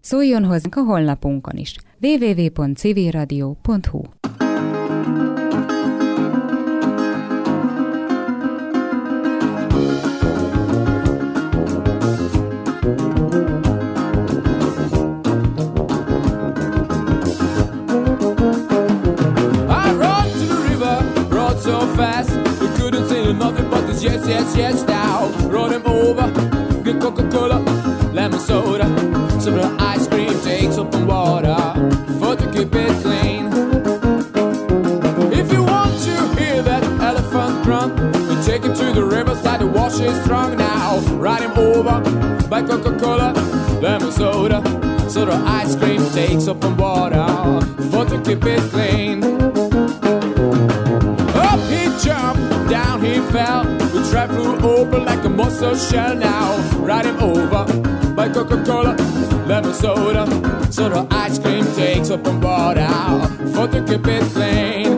Szóljon hozzánk a honlapunkon is. www.civilradio.hu. Yes, yes, yes, now roll him over, get Coca-Cola, lemon soda, some of the ice cream, takes up some water, for to keep it clean. If you want to hear that elephant grunt, you take him to the riverside, the wash is strong now, ride him over, by Coca-Cola, lemon soda, so the ice cream takes up some water, for to keep it clean. Up he jumped, down he fell, the trap flew open like a mussel shell now. Ride him over by Coca-Cola, lemon soda, so the ice cream takes up and water for to keep it clean.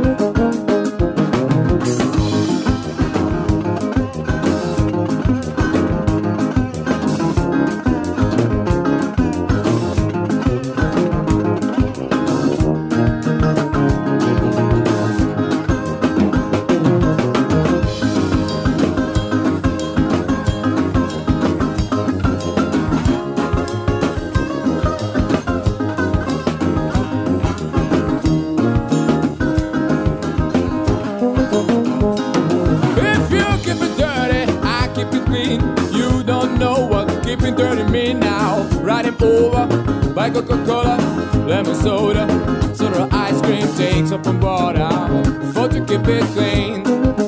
By Coca-Cola, lemon soda, so the ice cream takes up and water for to keep it clean.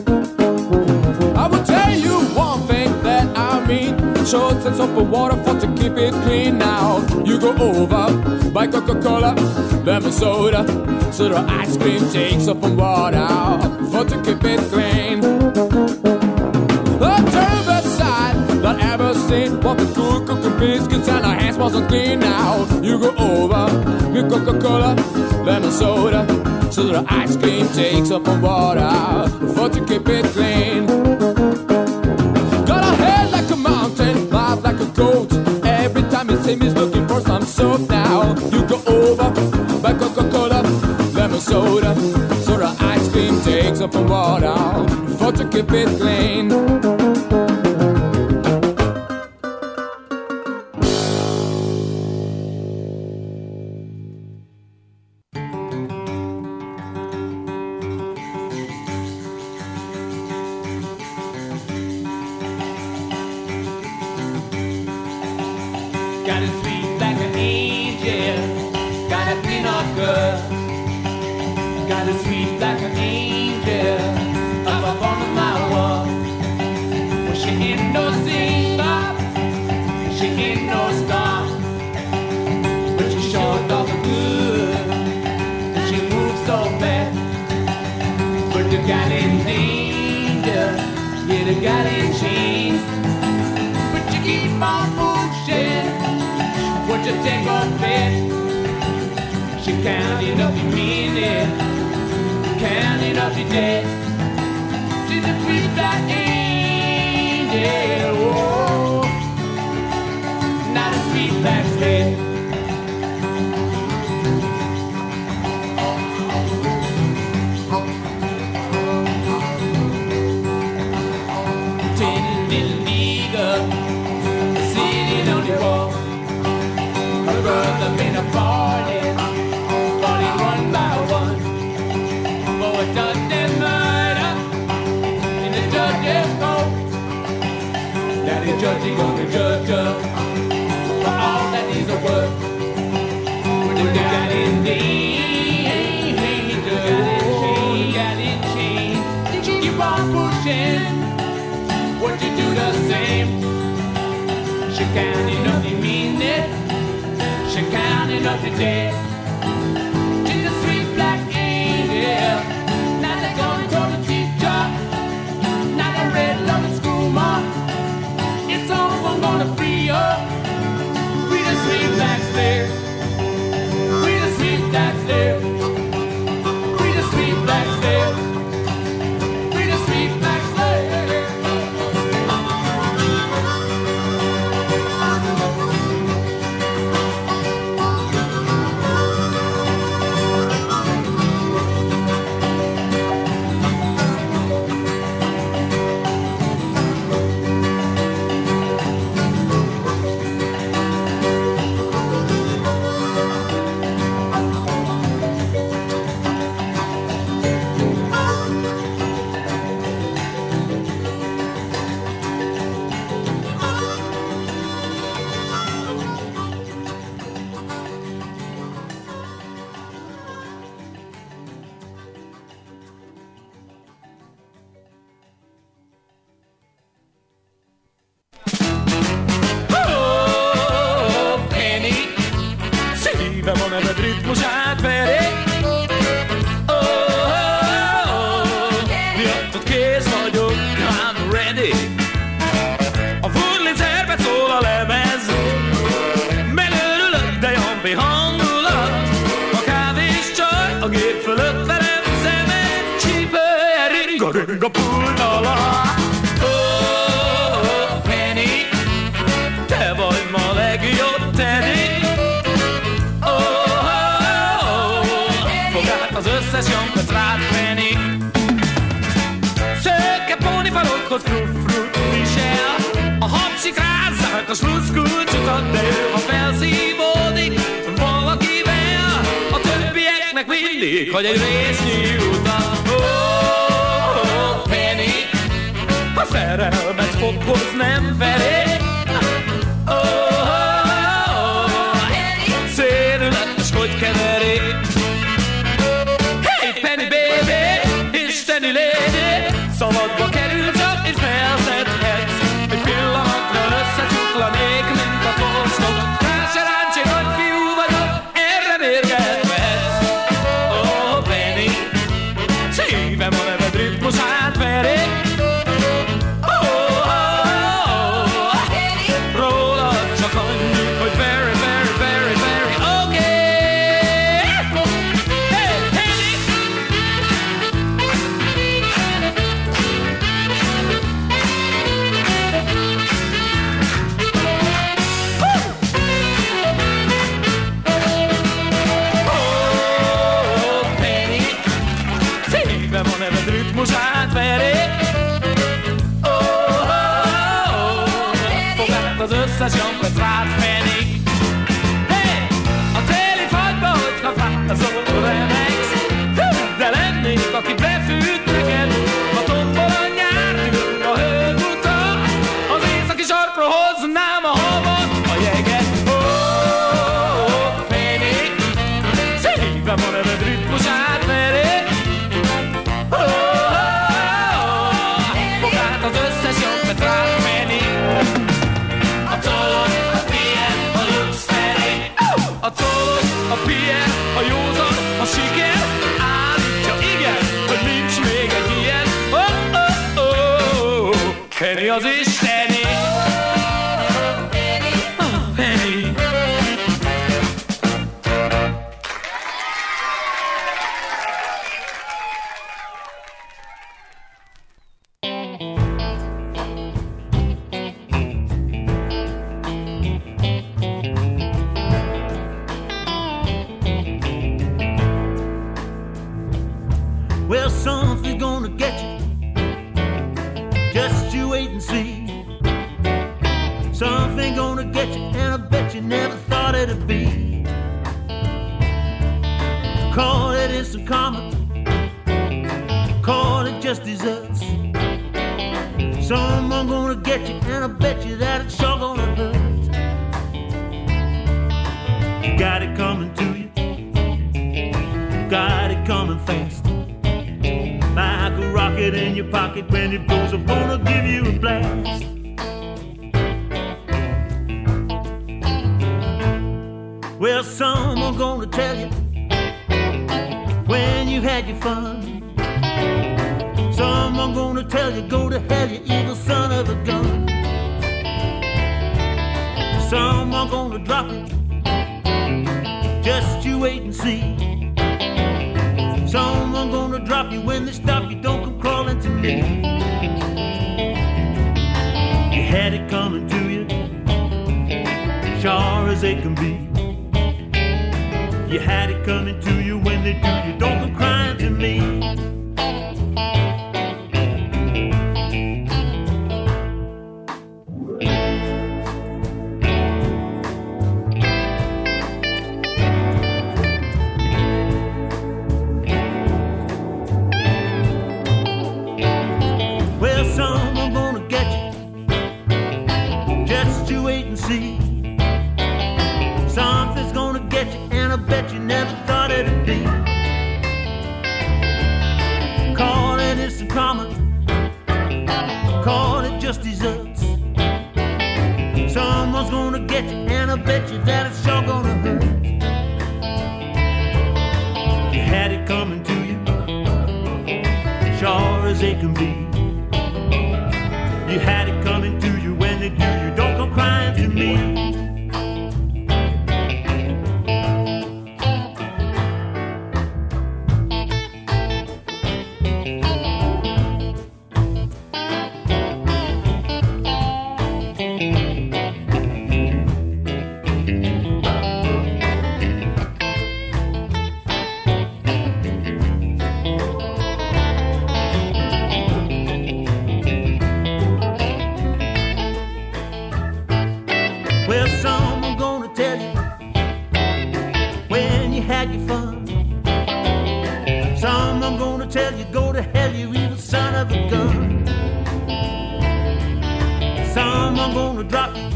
I will tell you one thing that I mean, short sense of water for to keep it clean now. You go over by Coca-Cola, lemon soda, so the ice cream takes up and water for to keep it clean. The turn side that ever seen, what the cool cooking biscuits and our hands wasn't clean now. You go over with Coca-Cola, lemon soda, so the ice cream takes up on water for to keep it clean. Got a head like a mountain, mouth like a goat. Every time you see me, he's looking for some soap now. You go over by Coca-Cola, lemon soda, so the ice cream takes up on water for to keep it clean. Got it sweet like an angel, got it green or good. Got it sweet like an angel, up on my wall. Well, she ain't no singer, she ain't no star, but she sure does the good, and she moves so fast. But the gal in danger, yeah, the gal in chains, but you keep on pushing. What you take on it? She counting up the minute, counting up the day. She's a sweet black angel, oh, not a sweet black slave. Ten little nigger sitting on the wall. Her brother made a falling one by one. For a judge and murder in the judge's court. Now the judge is gonna judge her for all that is a word. When you got in danger, got in chain, keep on pushing. What you do the same. She counting up the minute, she counting up the day. She's a sweet black angel. Now they're gonna go to teacher. Now the red loving school mom. It's over, I'm gonna free her. Free the sweet black slave. Free the sweet black slave. Free the sweet black slave. Free the sweet black slave. fújtala. Oh, Penny, te vagy ma legjobb, Teddy. Az összes jonkot rád, Penny. Szökke pónifarokhoz fruf-fruf visel. A hapsik rázzák a sluszkulcsokat, de ő, ha felszívódik valakivel, a többieknek mindig hagy egy résznyi utat. Oh, Penny, a szerelmet fokhoz nem veré. Szélületes, hogy keveré. Isteni légy, szabadba kerül csak, és felszedhetsz. Egy pillanatra összecsuklanék, mint a postok. Ráseráncsi nagyfiú vagyok, erre mérgethetsz. Oh, Penny, szívem a neved ritmusát veri. Rólad csak annyi, hogy very, very, very, very okay. Ritmusát veri. Fogad az összes jobbet rád, Penny. Hey, a téli fagyba, hogyha fázol, remegsz. De lennék, aki befűt neked. A tombol a nyár, tűr a hőguta. Az északi sarkra hoznám a havat, a jeget. Oh, Penny, szívem a neved ritmusát veri. A toll, a PR, a józan, a siker állítja, igen, hogy nincs még egy ilyen. Oh, oh, oh, Penny az isteni. Oh, Penny. Well, something's gonna get you. Just you wait and see. Something gonna get you, and I bet you never thought it'd be. Call it instant karma. Call it just desserts. Someone gonna get you, and I bet you that it's sure gonna hurt. You got it coming to you. Got it coming fast. Like a rocket in your pocket when it blows, I'm gonna give you a blast. Well, someone gonna tell you when you had your fun. Someone gonna tell you go to hell, you evil son of a gun. Someone gonna drop you, just you wait and see. Someone gonna drop you when they stop you, don't come crawling to me. You had it coming to you, sure as they can be. You had it coming to you when they do you, don't come crying to me. Something's gonna get you, and I bet you never thought it'd be. Call it instant karma, call it just desserts. Someone's gonna get you, and I bet you that it's sure gonna hurt. You had it coming to you, sure as they can be. You had it coming to you when they do you, don't come crying to me. gun. Someone gonna drop you.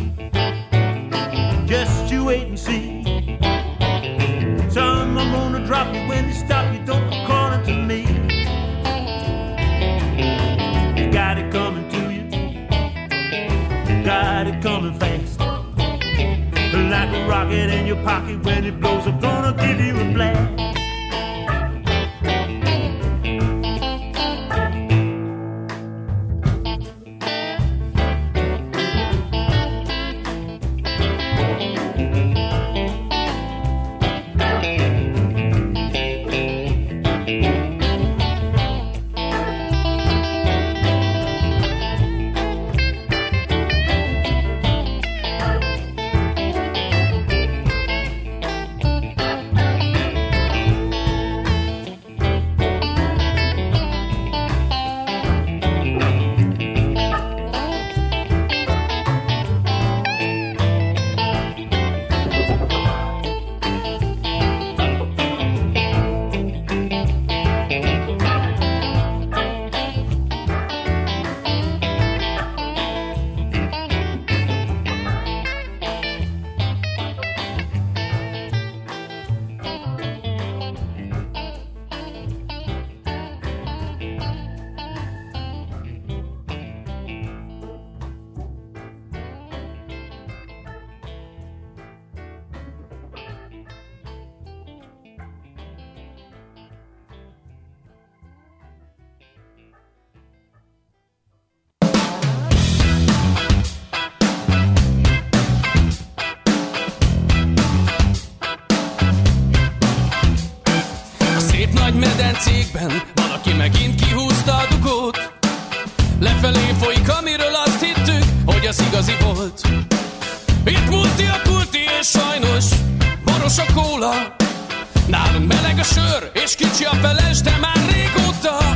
Just you wait and see. Someone gonna drop you when they stop you. Don't go calling to me. You got it coming to you. You got it coming fast. Like a rocket in your pocket when it blows up, gonna give you a blast. Medencékben valaki megint kihúzta a dugót. Lefelé folyik, amiről azt hittük, hogy az igazi volt. Itt multi a pulti, és sajnos boros a kóla. Nálunk meleg a sör, és kicsi a feles, de már régóta.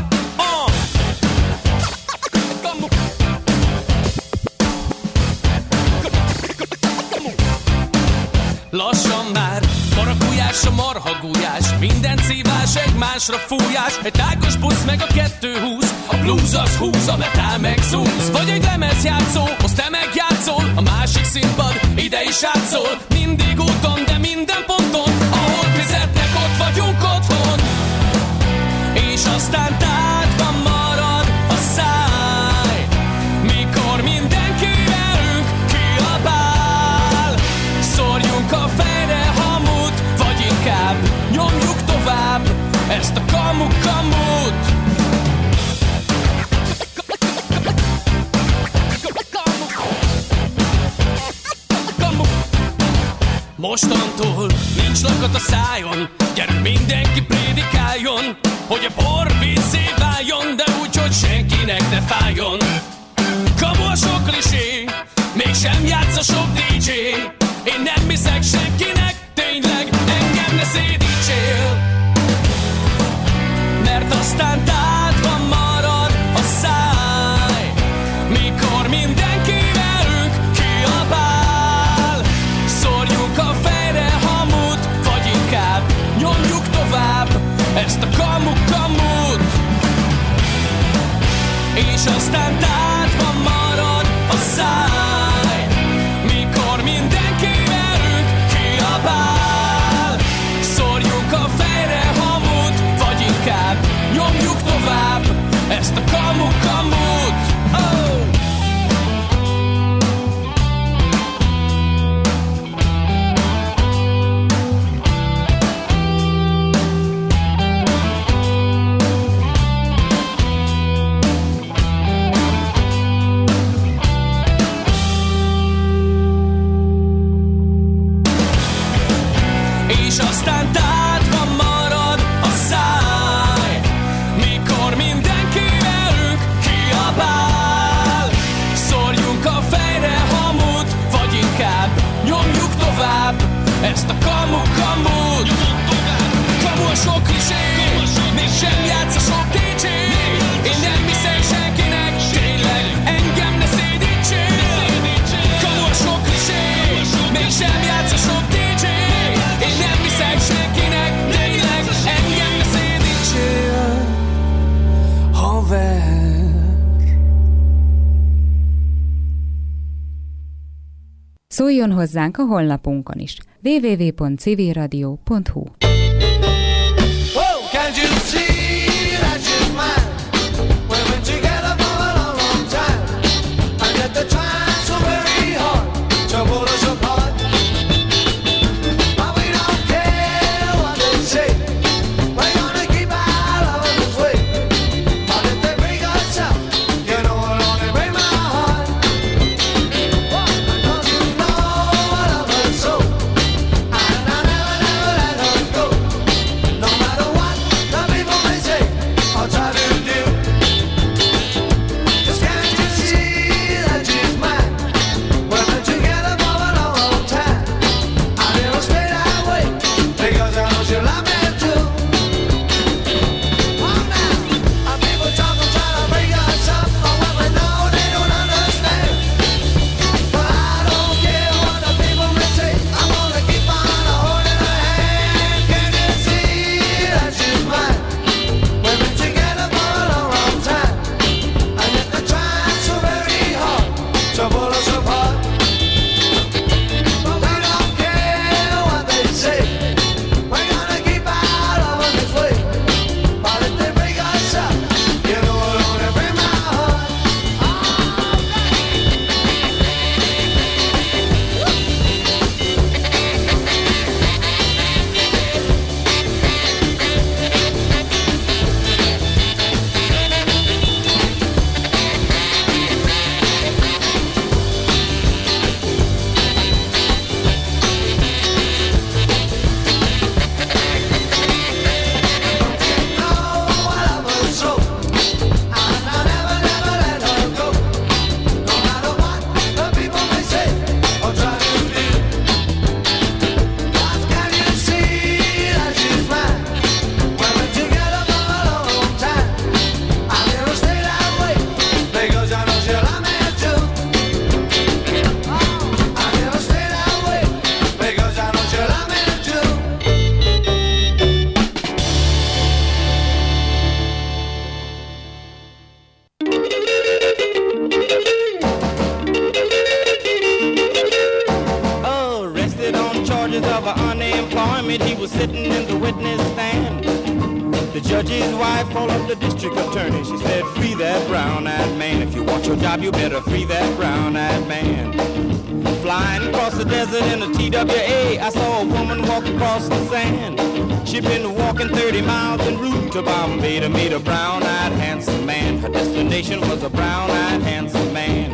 Lassan már marakujás a marhagújás, minden szívás egymásra fújás. Egy tágos busz meg a 220, a blues az húz, a metal meg zúz. Vagy egy lemezjátszó, azt te megjátszol, a másik színpad ide is átszól. Mindig úton, de minden ponton, ahol fizetnek, ott vagyunk otthon. És aztán tátva marad a száj, mikor mindenki velünk kiabál. Szórjunk a fejre hamut, vagy inkább nyomjuk tovább ezt a kamu-kamut. Mostantól nincs lakat a szájon, gyerünk mindenki prédikáljon, hogy a bor vízzé váljon, de úgy, hogy senkinek ne fájjon. Kamu a sok klisé, mégsem játsz a sok DJ. Én nem hiszek senkinek, tényleg engem ne szédítsél. Mert aztán tátva marad a száj, mikor mindenki velünk kiabál. Szórjuk a fejre hamut, vagy inkább nyomjuk tovább ezt a kamu-kamut. És aztán tátva marad a száj, mikor mindenki velünk kiabál. Szórjuk a fejre hamut, vagy inkább nyomjuk tovább ezt a kamu-kamut. Oh! Szóljon hozzánk a honlapunkon is. www.civilradio.hu. judge's wife called up the district attorney. She said, free that brown-eyed man. If you want your job, you better free that brown-eyed man. Flying across the desert in a TWA, I saw a woman walk across the sand. She'd been walking 30 miles en route to Bombay to meet a brown-eyed handsome man. Her destination was a brown-eyed handsome man.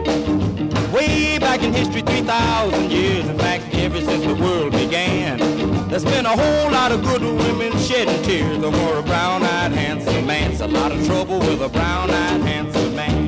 Way back in history, 3,000 years, in fact, ever since the world began, there's been a whole lot of good women shedding tears over a brown-eyed handsome man. It's a lot of trouble with a brown-eyed handsome man.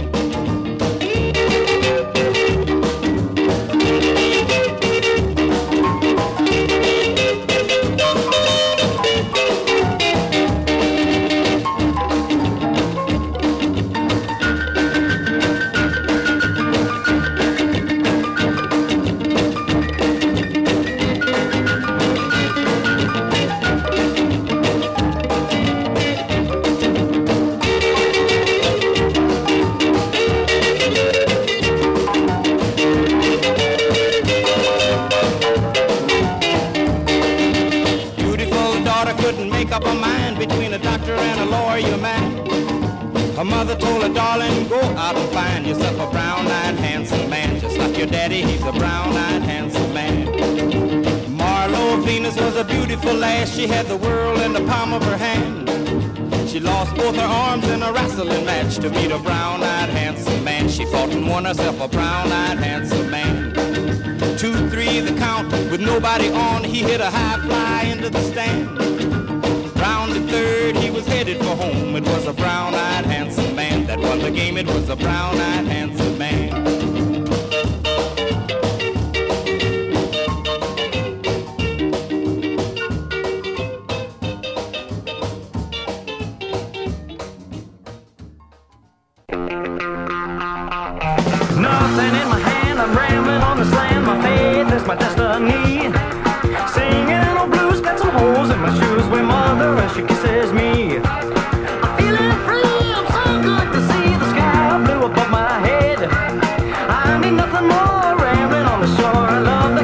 Mother told her, darling, go out and find yourself a brown-eyed handsome man. Just like your daddy, he's a brown-eyed handsome man. Marlo Venus was a beautiful lass. She had the world in the palm of her hand. She lost both her arms in a wrestling match to meet a brown-eyed handsome man. She fought and won herself a brown-eyed handsome man. 2, 3, the count, with nobody on, he hit a high fly into the stand. Round the third, he was headed for home. It was a brown-eyed handsome man that won the game. It was a brown-eyed handsome man. Nothing in my hand, I'm rambling on the sand. My faith is my destiny. Singing on blues, got some holes in my shoes where mother as she kisses me. I'm feeling free, I'm so good to see the sky blue above my head. I need nothing more, rambling on the shore. I love